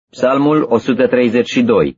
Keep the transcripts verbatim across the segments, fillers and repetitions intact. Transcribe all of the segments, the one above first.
Psalmul o sută treizeci și doi.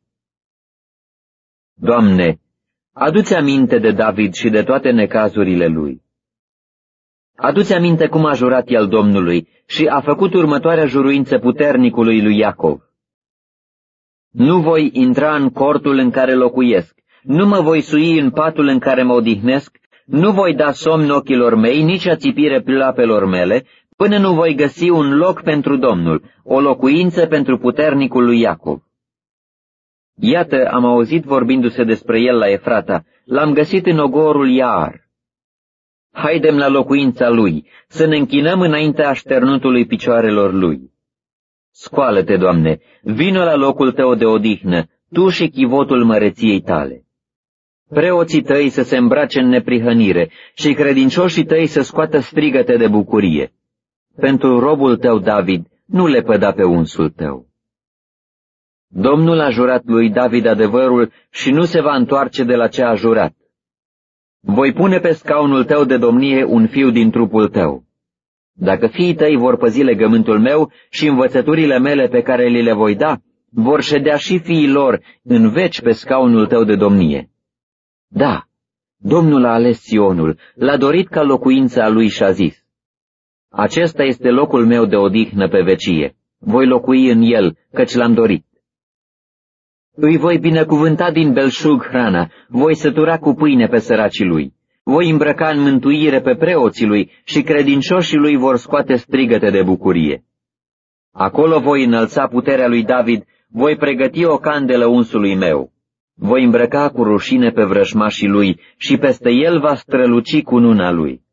Doamne, adu-ți aminte de David și de toate necazurile lui. Adu-ți aminte cum a jurat el Domnului și a făcut următoarea juruință puternicului lui Iacov. Nu voi intra în cortul în care locuiesc, nu mă voi sui în patul în care mă odihnesc, nu voi da somn ochilor mei, nici ațipire plapelor mele, până nu voi găsi un loc pentru Domnul, o locuință pentru puternicul lui Iacov. Iată, am auzit vorbindu-se despre el la Efrata, l-am găsit în ogorul Iar. Haidem la locuința lui, să ne închinăm înaintea așternutului picioarelor lui. Scoală-te, Doamne, vină la locul tău de odihnă, tu și chivotul măreției tale. Preoții tăi să se îmbrace în neprihănire și credincioșii tăi să scoată strigăte de bucurie. Pentru robul tău, David, nu le păda pe unsul tău. Domnul a jurat lui David adevărul și nu se va întoarce de la ce a jurat. Voi pune pe scaunul tău de domnie un fiu din trupul tău. Dacă fiii tăi vor păzi legământul meu și învățăturile mele pe care li le voi da, vor ședea și fiii lor în veci pe scaunul tău de domnie. Da, Domnul a ales Sionul, l-a dorit ca locuința a lui și a zis: acesta este locul meu de odihnă pe vecie, voi locui în el, căci l-am dorit. Îi voi binecuvânta din belșug hrana, voi sătura cu pâine pe săracii lui, voi îmbrăca în mântuire pe preoții lui și credincioșii lui vor scoate strigăte de bucurie. Acolo voi înălța puterea lui David, voi pregăti o candelă unsului meu. Voi îmbrăca cu rușine pe vrăjmașii lui și peste el va străluci cununa lui.